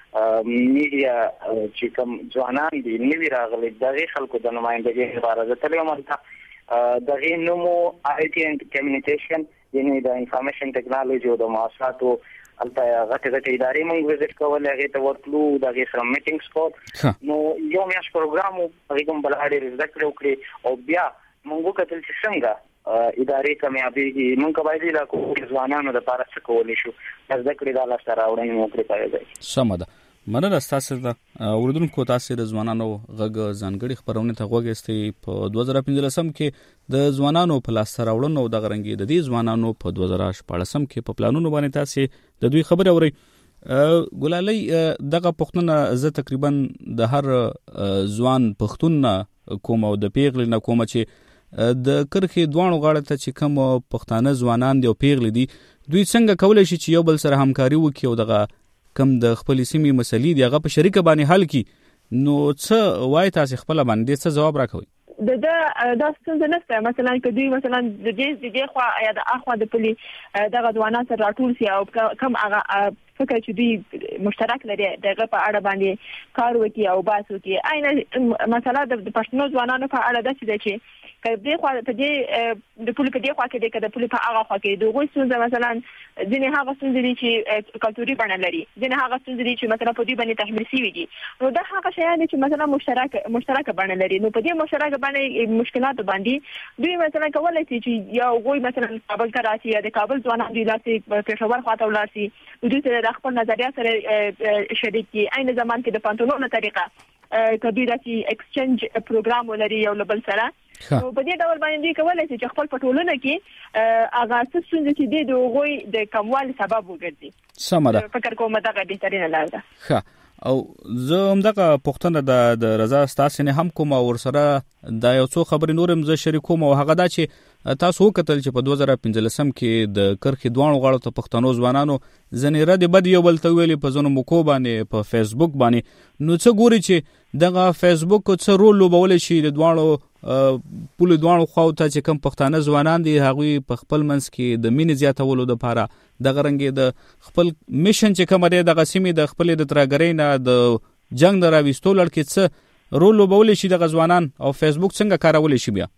میډیا چې کوم ځوانان دي نوی راغلي دغه خلکو د نمائندګۍ لپاره د تلو مرته دغه نومو آی ټي اینڈ کمیونیکیشن یعنی د انفارمیشن ټیکنالوژي او د معلوماتو البته غټه ادارې موږ وزټ کول هغه ته ورتلو دغه سره میټینګز کو نو یو میاش پروګرام هغه کوم بلهاړي ذکر وکړي او بیا موږ کتل چې څنګه ادارې کامیابی موږ قبایلی علاقو ځوانانو لپاره څه کولی شو د ذکر د لاسته راوړنې مو کړی پایږي سمه ده مننه تاسو ته اردوونکو تاسو د ځوانانو غږ ځانګړي خبرونه ته غوږیستي په 2015 کې د ځوانانو په لاسته راوړنو د غرنګي د دې ځوانانو په 2014 کې په پلانونو باندې تاسو د دوی خبره اوري ګلالي دغه پښتون زه تقریبا د هر ځوان پښتون کوم او د پیغل نه کوم چې د کرخي دوانو غاړه ته چې کوم پښتانه ځوانان دی او پیغل دي دوی څنګه کولای شي چې یو بل سره همکاري وکړي او دغه کم د خپل سیمې مسلې دی هغه په شریک باندې حل کړي نو څه وای تاسو خپل باندې څه جواب راکوي دا څنګه نشته مثلا کدی مثلا د دې خو یا د اخوا د پلی دغه ځوانان سره راټول سي او کم هغه فکر چې دوی مشترک لري دغه په اړه باندې کار وکړي او باسو کې عین مثلا د پښتنو ځوانانو په اړه د څه دي کله خو ته د پولی په دې خوا کې د پولی په هغه خوا کې دوه څه مثلا ځینې هغه څه دي چې کلتوري بڼه لري ځینې هغه څه دي چې مثلا په دې باندې تحمیل شوی دي نو دا هغه شیان چې مثلا مشترک بڼه لري نو په دې مشترک باندې مشکلات باندې دوی مثلا کولای شي چې یو غوي مثلا کابل ته راشي یا د کابل ځوانان دی لاسي پېښور خواته ولاسي دوی ته د خپل نظریات سره شریک دي عین زمان کې د پانتونونو طریقه کبي داسي ایکسچینج پروګرام ولري یو لبل سره نو په دې ډول باندې کولای شي چې خپل پټولونه کې هغه څه چې د غوي د کموال سبب وګرځي سمه ده فکر کوم دا غوډه ترینه لار ده او زه هم دغه پوښتنه د رضا ستاسو نه هم کوم او سره دا یو څو خبرې نورم زه شریکوم او هغه دا چې تاسو وکتل چې په 2015 کې د کرخي دوانو غاړو ته پښتنو ځوانانو ځنې رد بد یو بل ته ویلي په ځینو موکو باندې په فیسبوک باندې نو څه ګوري چې دغه فیسبوک څه رول لوبولی شي د دوانو پولې دوانو خواو ته چې کوم پښتانه ځوانان دي هغوی په خپل منځ کې د مینې زیاتولو دپاره دغه رنګې د خپل میشن چې کومه دی دغه سیمې د خپلې د ترهګرۍ نه د جنګ د راویستو لړ کې څه رول لوبولی شي دغه ځوانان او فیسبوک څنګه کارولی شي بیا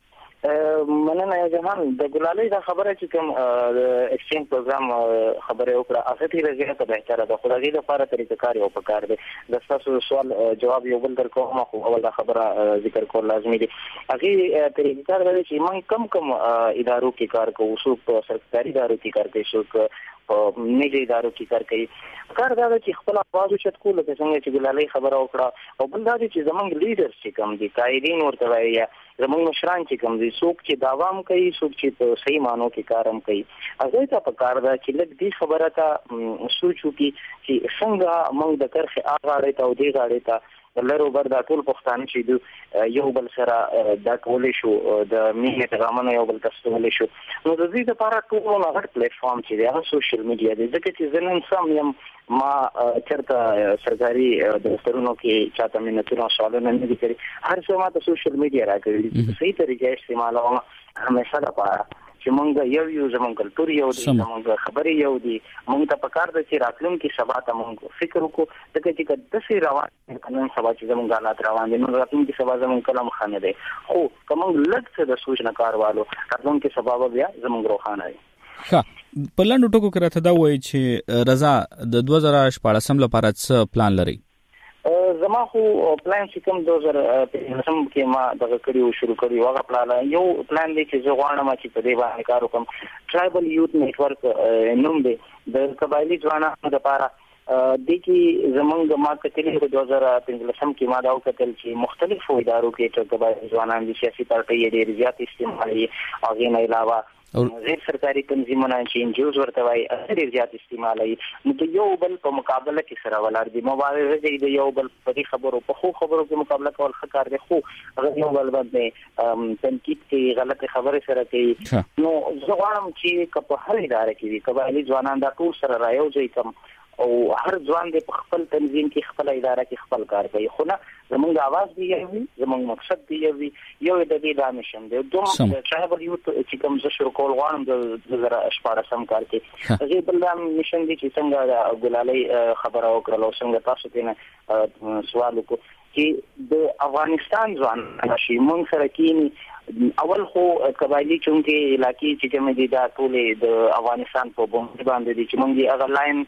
مننه جهان د ګلالۍ دا خبره چې کوم ایکسچینج پروګرام خبره وکړه هغه ډیره زیاته بهتره ده خو د دې لپاره طریقه کار یو پکار دی د تاسو سوال جواب یو بل درکوم خو اول دا خبره ذکر کول لازمي دي هغه طریقه کار دی چې موږ کم ادارو کې کار کوو څوک په سرکاري ادارو کې کار کوي څوک په نجي ادارو کې کار کوي کار دا چې خپل आवाज اوچت کول د څنګه چې ګلالۍ خبره وکړه او بل دا چې زمونږ لیډرز چې کوم دي قائدین ورته وایي زمونږ مشران چې کوم دي څوک چې داوام کوي څوک چې په صحیح مانو کې کارم کوي هغه ته په کار دا چې لږ دې خبره ته سوچو چې څنګه موږ د کرخي اغاړې ته او دې غاړې ته لرو بر دا ټول پښتانه چې یو بل سره دا کولې شو د مینې پیغامونه یو بل ترسولې شو نو د دې لپاره ټول نو هغه پلیټ فارم چې دی هغه سوشل میډیا دی ځکه چې زه نن سم یم ما چرته سرکاري دفترونو کې چاته منتونو سوالونه نه دي کړی هر څه ما ته سوشل میډیا راکړي صحیح طریقې استعمالوم همیشه لپاره چې مونږ یو زمونږ کلتور یو دی زمونږ خبرې یو دی مونږ ته پکار د چې راتلونکي سبا ته مونږ فکر وکړو ځکه چې د سې روان قانون سبا چې زمونږ حالات روان دي نو راتلونکي سبا زمونږ کلام خانه دی خو کوم لږ څه د سوچ نه کاروالو راتلونکي سبا بیا زمونږ روخانه دی ښه په لاندو ټکو کې راته دا وایي چې رضا د 2014 لپاره څه پلان لري زما خو پلان چې کوم 2015 کې ما دغه کړیو شروع کړیو هغه پلان یو پلان دی چې زه غواړم چې په دې باندې کار وکړم ټرایبل یوت نیټورک نوم دی د قبایلی ځوانانو لپاره د کې زمونږ ما کتلې په 2015 کې ما دا وکړل چې مختلفو ادارو کې چې قبایلی ځوانان د سیاسي پارټۍ ډېر زیات استعمالي هغه نه علاوه غیر سرکاري تنظیمونه چې انجوز ورته وایي ډېر زیات استعمالي نو د یو بل په مقابله کې سره ولاړ دي مبارزه دي د یو بل په خبرو په خبرو کې مقابله کول ښه کار دی خو هغه یو بل باندې تنقید کې غلطه خبره سره کوي نو زه غواړم چې په هر اداره کې قبایلی ځوانان دا ټول سره رايوځي کوم او هر ځوان د خپل تنظیم کې خپل اداره کې خپل کار کوي خو نه زمونږ आवाज دی یو زمونږ مقصد دی یو د دې د مشن دی دوم ټرایبل یوت چې کوم څه شروع کول غواړم د 2014 کال کې هغه بل مشن دی چې څنګه ګلالۍ خبره وکړه او څنګه تاسو ته سوال وکړو چې د افغانستان ځوان شي مونږ سره کېنی اول خو قبایلی چونکه علاقې چې کوم دي دا ټول د افغانستان په باندې دي چې مونږ هغه لاین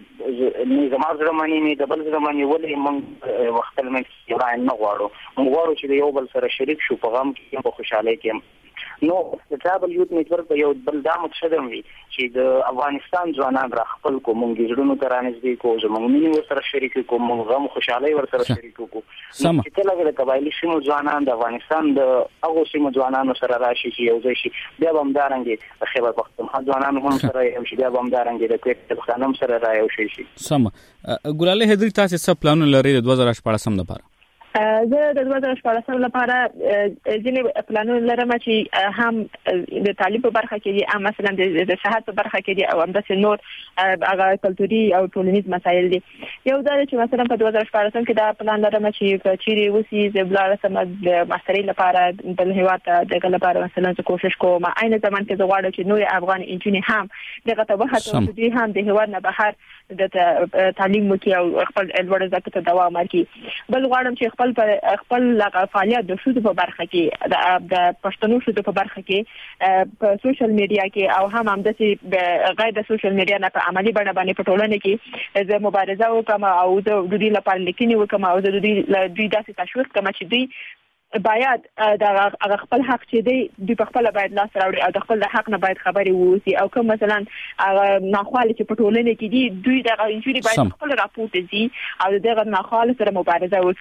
نظام زمانی نه د بل زمانی ولې مونږ وخت لمن لاین نه غواړو چې یو بل سره شریک شو په غم کې په خوشاله کې نو د ټرایبل یوت نیټورک په یو بل دا مقصد وي چې د افغانستان ځوانان را خپل کو مونږ ژوندونو ته رانږدې کو زموږ مینې ور سره شریک کو مونږ غم خوشاله ور سره شریک کو چې کله د قبایلی سیمو ځوانان د افغانستان د هغه سیمو ځوانانو سره راشي چې یو ځای شي بیا هم دارنګي خیبر پختونخوا ځوانان هم سره یو شي بیا هم دارنګي د کوټ پښتانه سره رايو شي سم ګلالۍ هدري تاسو څه پلان لري د 2014 لپاره زه د 2014 لپاره ځینې پلانونه لرم چې هم د تعلیم په برخه کې دي مثلا د صحت په برخه کې دي او همداسې نور هغه کلتوري او ټولنیز مسایل دي یو دا چې مثلا په 2014 کې دا پلان لرم چې چیرې وسی د بلاره سم د ماسترۍ لپاره بل هیواد د لپاره مثلا کوشش کوم عین زمان کې زه غواړم چې نور افغان انجینر هم دغه توهات او دوی هم د هیواد نه بهر د تعلیم وکي او خپل لوړ زده کړې دوام ورکړي بل غواړم چې خپل فعالیت د شوزو په برخه کې د پښتنو شوزو په برخه کې په سوشل میډیا کې او هم د غیر د سوشل میډیا نه په عملی بڼه باندې په ټولنه کې د مبارزه وکم او د دوی لپاره لیکنې وکم او د دوی داسې تشویق کوم چې دوی باید د خپل حق چې دی په خپل باید لاس راوړي او د خپل حق نه باید خبري ووسی او کوم مثلا ناخوالې چې په ټولنه کې دي دوی د انجوري باید خپل راپورټ دي او دغه ناخوالې سره مبارزه وکړي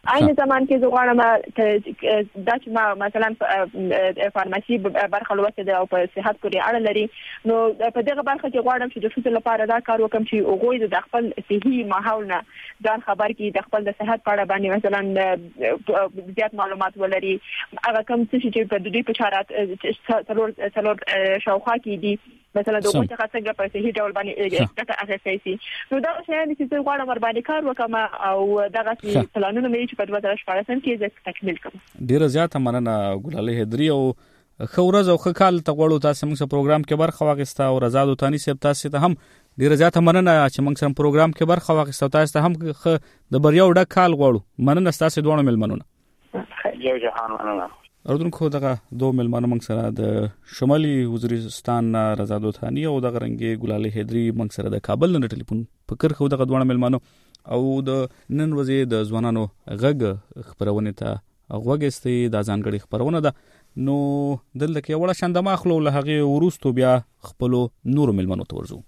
عین زمان کې زه غواړم دا چې ما مثلا فارماسي برخه لوسته ده او په صحت پورې اړه لري نو په دغه برخه کې غواړم چې د ښځو لپاره دا کار وکم چې هغوی د خپل صحي ماحول نه ځان خبر کړي د خپل د صحت په اړه باندې مثلا زیات معلومات ولري هغه کوم څه چې په دوی په چارات څلور شاوخوا کې دي مثلا د کوم څه څنګه په صحیح ډول باندې ګټه اخیستای شي نو دا شاید چې زه غواړم ور باندې کار وکم او دغه پلانونه مې چې په 2014 کې زه تکمیل کړم. ډیره زیاته مننه ګلالۍ هدري او خورز او خکال ته غوړو تاسو موږ په پروګرام کې برخه واخیسته او رضا دوتانی صاحب تاسو ته هم ډیره زیاته مننه چې موږ سره پروګرام کې برخه واخیسته تاسو ته هم د بریاو ډک کال غوړو مننه تاسو دوه ملمنونه یو جهان مننه. اردوونکو دغه دوه ملمانو موږ سره د شمالي وزیرستان رضا دوتانی او د غرنګي ګلالۍ هدري موږ سره د کابل نه ټلیفون فکر خو دغه دوه ملمانو او د نن ورځې د ځوانانو غږ خبرونه ته غوږستي د ځانګړي خبرونه ده نو دلته کې وړه شاندما خلو له هغه ورستو بیا خپل نور ملمانو ته ورزو.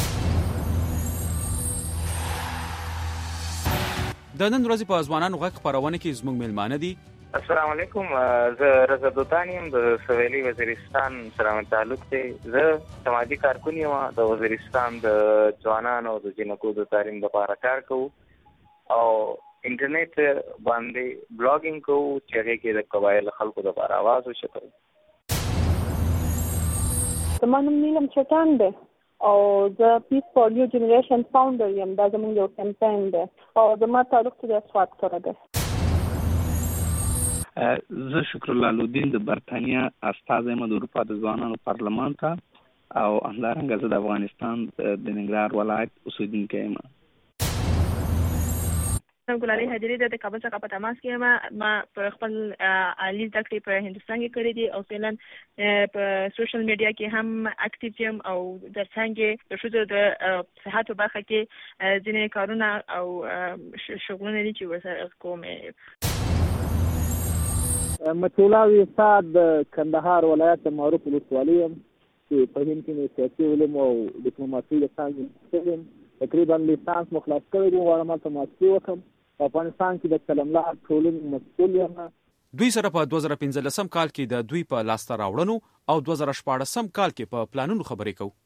د نن ورځې په ځوانانو غږ خبرونه کې زموږ ملمانه دي. السلام علیکم زه رضا دوتانی یم د سویلي وزیرستان سره تعلق دی. زه سماجی کارکون یم د وزیرستان د ځوانانو او د جنکو د تعلیم لپاره کار کوم او انټرنیټ باندې بلاګینګ کوم چې هغه کې د قبایل خلکو لپاره आवाज وشکو. زمونږ نیلم چټان دی او زه پیس فور نیو جنریشن فاونډر یم دا زموږ یو کمپاین دی او زما تعلق د اسوات سره دی. زه شکر الله لودین د برتانیا استازی یم د اروپا د ځوانانو پارلمان ته او همدارنګه زه د افغانستان د ننګرهار ولایت اوسیدونکی یم. ګلالۍ هدري د کابل څخه په تماس کې ما په خپل عالی زده کړې په هندستان کې کړې دي او فعلا په سوشل میډیا کې هم اکټیو یم او د څنګه د ښځو د صحت په برخه کې ځینې کارونه او شغلونه دي چې ورسره کوم. متولاوي استاد د کندهار ولایت معروف ولسوالي یم چې په هند کې سیاسي علوم او ډیپلوماسي د څانګې یم تقریبا لیسانس مخلص کړی دی غواړم ته ماستري وکړم په افغانستان کې د کلملا ټولنې مسؤل یم. دوی سره په 2015 کال کې د دوی په لاسته راوړنو او 2014 کال کې په پلانونو خبرې کوو.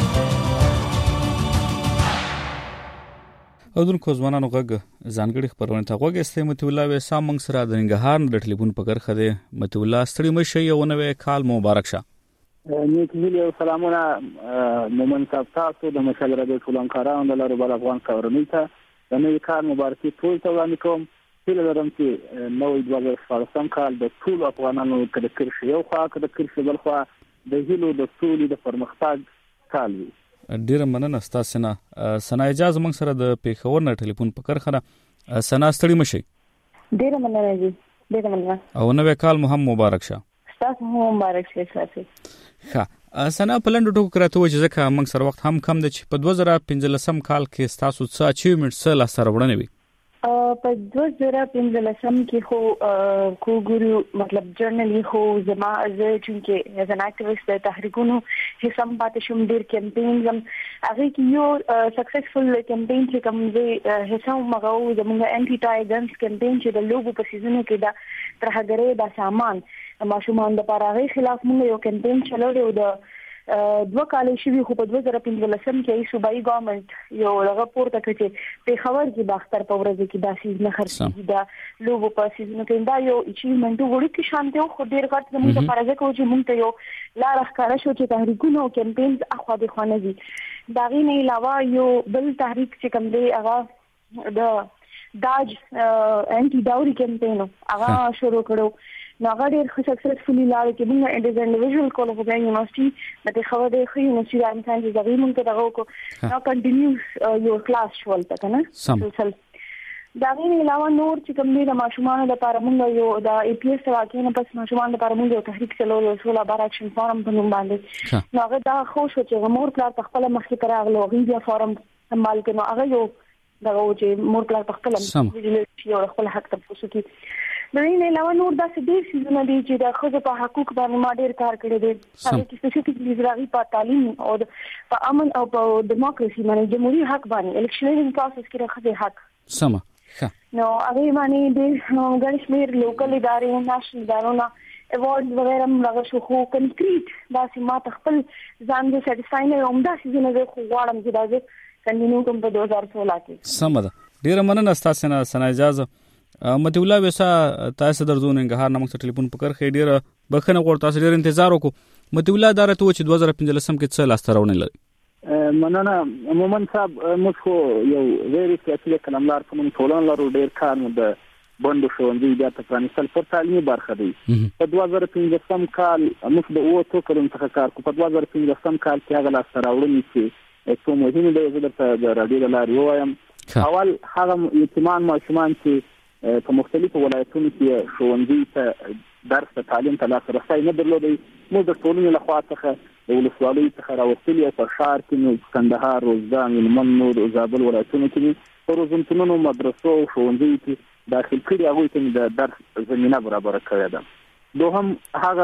اردوونکو ځوانانو غږ ځانګړي خبرونه ته غوږ متولا وسا موږ سره د ننګرهار د ټلیفون په کرخه دی. متولا ستړي مشي او نوې کال مبارک شه. نیک هیله او سلامونه مومن تاسو د مشاله د ټولنکارانو د لارو بل افغان کورنۍ ته د نوې کال مبارکي ټول ته وړاندې کوم. هیله لرم چې نوې 2014 کال د ټول افغانانو کده کرشي یو خوا کده کرشي بل خوا د هیلو د سولې د پرمختګ کال وي. ډیره مننه تاسو نه. سنا اجازه موږ سره د پیښور نه ټلیفون په کرخه سنا ستړي مشي. ډیره مننه جی ډیره مننه او نوې کال مو هم مبارک شه. تاسو هم مبارک شه تاسو. ښه سنا په لنډو ټکو کراته و چې ځکه موږ سره وخت هم کم دی چې په 2015 کال کې تاسو څه اچیومنټ څه لاسته راوړنې وي. په 2015 کې خو ګورو مطلب جرنالي خو زما از چې از ان اکټیویست د تحریکونو حساب پاتې شوم ډیر کمپاین زم هغه کې یو سکسسفل کمپاین چې کوم دی حساب مغو زموږ انټي ټایګنز کمپاین چې د لوګو په سیزن کې دا ترهګرې د سامان ماشومان د پاره خلاف موږ یو کمپاین چلوړو د دوه کال شوی خو په 2015 کې صوبایي ګورنمنت یو راپور ته کړی په خبر کې باختر په ورځ کې داسې نه خرڅېږي دا لوګو په سیزن کې دا یو اچیومنت وړي کې شانته خو ډیر غټ زموږ لپاره ځکه چې موږ ته یو لار ښکارا شو چې تحریکونه او کمپاینز اخوا د خوانه دي. دا غي نه علاوه یو بل تحریک چې کوم دی هغه د داج انټي ډاوري کمپاین هغه شروع کړو. ناغه ډیر سکسسفولي لاره کې موږ د انډیویډوال کال اف یونیورسيټي د خبرې د خو یونیورسيټي د انسان چې زغی موږ ته دغه کو نو کنټینیوس یو کلاس شول تا کنه سلسل دا غیر علاوه نور چې کوم د ماشومان لپاره موږ یو د ای پی ایس واقعي نه پس ماشومان لپاره موږ یو تحریک چلو سولا بار اکشن فارم په نوم باندې نو هغه دا خو شو چې مور پلار په خپل مخکې تر اغلو غوډیا فارم سمبال کړي نو هغه یو دغه چې مور پلار په خپل یو خپل حق ته پوسو کې د دې علاوه نور داسې ډېر څیزونه دي چې د ښځو په حقوق باندې ما ډېر کار کړی دی. هغه کې سپیسیفیکلی زراعي په تعلیم او په امن او په دیموکراسي باندې جمهوریت حق باندې الیکشنری پروسس کې د ښځې حق. سم. نو هغه باندې د ګڼشمیر لوکل ادارې ناشنل ادارونه ایوارډ وغیرہ موږ شو خو کنکریټ دا سیمه تخپل ځان دې سټیسفای نه هم دا سيزونه زه خو غواړم چې دا زه کنټینیو کوم په 2016 کې. سم ده. ډیره مننه تاسو نه سنا اجازه متي الله وسا تاسو درځو ننګهار نامک ټلیفون پکړ خې ډیره بخنه غوړ تاسو ډیر انتظار وکړو. متي الله دارته و چې 2015 کې څه لاس ترونه لري. مننه مومن صاحب موږ خو یو ویری سیاسي کلملار کوم ټولن لرو ډیر کار نو د بندو ښوونځي بیا ته پرانیستل پر تعلیمي برخه دی. په 2015 کال موږ د اوه کلونو څخه کار کوو. په 2015 کال کې هغه لاس راوړنې چې څو مهمه دی زه درته د رادیو لارې وایم. اول هغه یتیمان ماشومان چې په مختلفو ولایتونو کې ښوونځي ته درس ته تعلیم ته لاسرسی نه درلودی موږ د ټولنې لخوا څخه د ولسوالۍ څخه راوستلي او په ښار کې نو کندهار، روزګان، هلمند، نور زابل ولایتونو کې په روزنتونونو مدرسو او ښوونځیو کې داخل کړي هغوی ته د درس زمینه برابره کړې ده. دوهم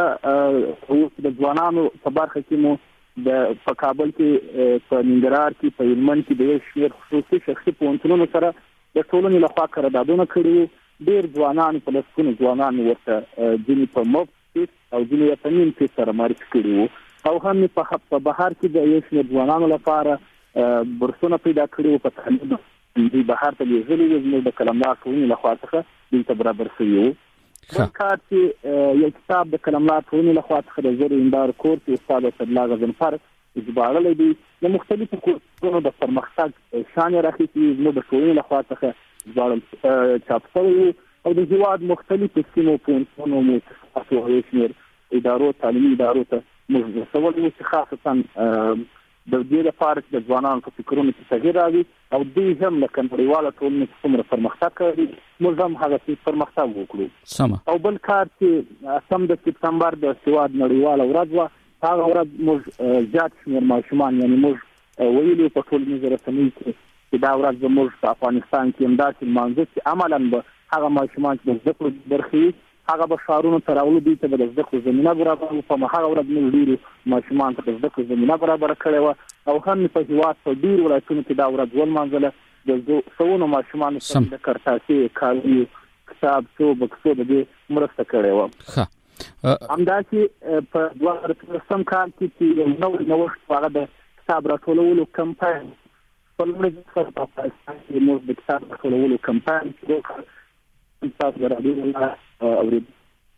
هغه د ځوانانو په برخه کې مو په کابل کې په ننګرهار کې په هلمند کې د یو شمېر خصوصي شخصي پوهنتونونو سره د ټولنې لخوا قراردادونه کړي وو. ډېر ځوانان په لسګونو ځوانان ورته ځینې په مفت فیس او ځینې په نیم فیس سره معرفي کړي وو او هم په بهر کې د یو شمېر ځوانانو لپاره بورسونه پیدا کړي وو. په تعلیم دوی بهر ته لیږلي وو زموږ د قلموال ټولنې لخوا څخه دوی ته برابر شوي وو. بل کار چې یو کتاب د قلموال ټولنې لخوا څخه د زر هنداره کور چې استاد اسدالله غضنفر ژباړلی دی د مختلفو کورسونو د پرمختګ شان یې راخیستي زموږ د ټولنې لخوا څخه ژباړل چاپ شوی وو او د هېواد مختلفو سیمو پوهنتونونو مؤسساتو او یو شمېر ادارو تعلیمي ادارو ته موږ رسولی وو چې خاصتا د دې لپاره چې د ځوانانو په فکرونو کې تغیر راوي او دوی هم لکه نړیواله ټولنه چې څومره پرمختګ کوي موږ هم هغسې پرمختګ وکړو. او بل کار چې 8 د سپتمبر د سواد نړیواله ورځ وه هغه ورځ موږ زیات شمېر ماشومان یعنې موږ ویلي په ټولنیزو رسنیو کې چې دا ورځ زموږ په افغانستان کې همداسې لمانځو چې عملا به هغه ماشومان چې د زده کړو برخې هغه به ښارونو ته راولو دوی ته به د زده کړو زمینه برابره وو. په هغه ورځ موږ ډېرو ماشومان ته د زده کړو زمینه برابره کړې وه او هم په هېواد په ډېرو ولایتونو کې دا ورځ ولمانځله. د سوونو ماشومانو سره د کارتاسې کالیو کتابچو بکسو د دې مرسته کړې وه. همداسې په 2015 کال کې چې یو نوی نوښت هغه د کتاب راټولولو کمپاین په لومړي ځل په افغانستان کې موږ د کتاب راټولولو کمپاین شروع کړ. تاسو د رادیو لاره اورېدل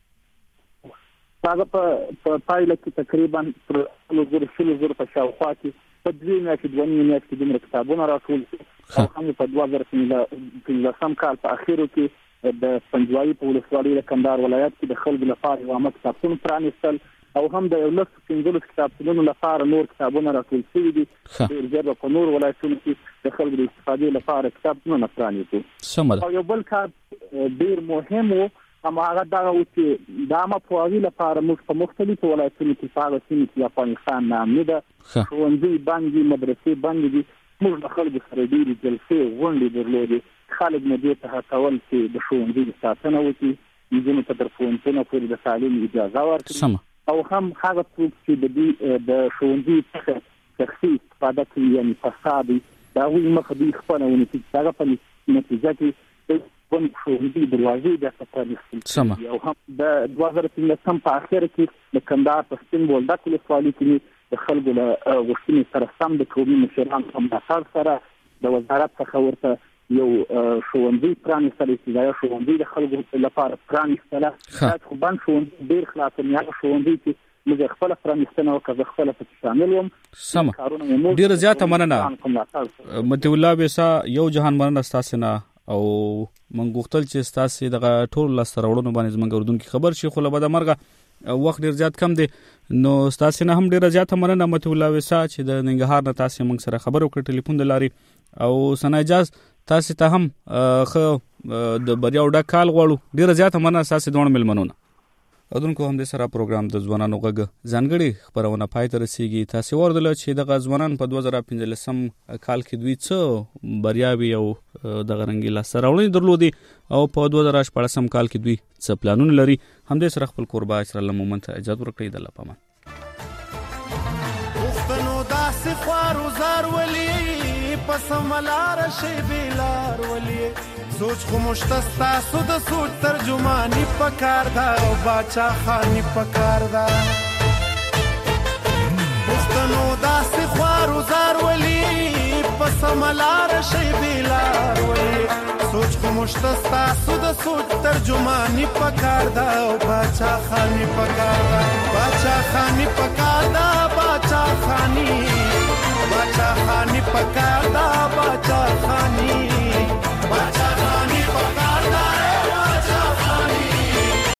هغه په پایله کې تقریبا پر 2000 په شاوخوا کې په 2 میاشتې 2 میاشتې دومره کتابونه راټول شو او هم په 2015 کال په اخرو کې د پنجوایي په ولسوالۍ د کندهار ولایت کې د خلکو لپاره یو عامه کتابتون پرانیستل او هم د 15 کتابتونونو لپاره نور کتابونه راټول شوي دي. ډېر ژر په نور ولایتونو کې د خلکو د استفادې لپاره کتابتونونه پرانیستو. او یو بل کار ډېر مهم و هماغه دغه و چې د عامه پوهاوي لپاره موږ په مختلفو ولایتونو کې په هغه سیمې چې افغانستان نامي ده ښوونځي بند دي مدرسې بند دي موږ د خلکو سره ډېرې جلسې غونډې درلودې. خلک مو دې ته هڅول چې د ښوونځي ساتنه وکړي نجونو ته تر پوهنتونه پورې د تعلیم اجازه ورکړي او هم هغه څوک چې د دې د ښوونځي څخه شخصي استفاده کوي یعنې فساد د هغوی مخه دوی خپله ونیسي چې هغه په نتیجه کې بند ښوونځي دروازې بېرته پرانیستل او هم د 2015 په اخره کې د کندهار په سپین بولدک ولسوالۍ کې د خلکو له غوښتنې سره سم د قومي مشرانو په ملاتړ سره د وزارت څخه ورته یو ښوونځي پرانیستلی چې دا یو ښوونځي د خلکو لپاره پرانیستله. دا خو بند ښوونځي ډېر خلاص دي هغه ښوونځي چې موږ خپله پرانیستنه وکړه زه خپله پکې شامل وم. سمه ډېره زیاته مننه متي الله ویسا یو جهان مننه ستاسې نه او من غوښتل چې ستاسې دغه ټول لاسته راوړنو باندې زموږ اردوونکي خبر شي خو له بده مرګه وخت ډېر زیات کم دی نو ستاسې نه هم ډېره زیاته مننه متي الله ویسا چې د ننګرهار نه تاسې موږ سره خبرې وکړې ټلیفون د لارې او سنا اجاز تاسې ته هم ښه د بریا او ډک کال غواړو. ډېره زیاته مننه ستاسې دواړو مېلمنو نه. اودونکو هم د سره پروګرام د ځوانانو غږ ځانګړي خبرونه پای ته رسیږي. تاسې واوریدل چې دغه ځوانان په 2015 کال کې دوی څه بریاوې او دغه رنګې لاسته راوړنې درلودې او په 2014 کال کې دوی څه پلانونه لري. همدې سره خپل کوربه اشرف الله مومن ته اجازه ورکړئ. د الله په امان. پس ملار شي بیلار ولی سوچ خو مشتستا سود سوچ ترجمانی پکار دا او باچا خانی پکار دا پښتنو داسې خوارو زار ولی پس ملار شي بیلار ولی سوچ خو مشتستا سود سوچ ترجمانی پکار دا او باچا خانی پکار دا باچا خانی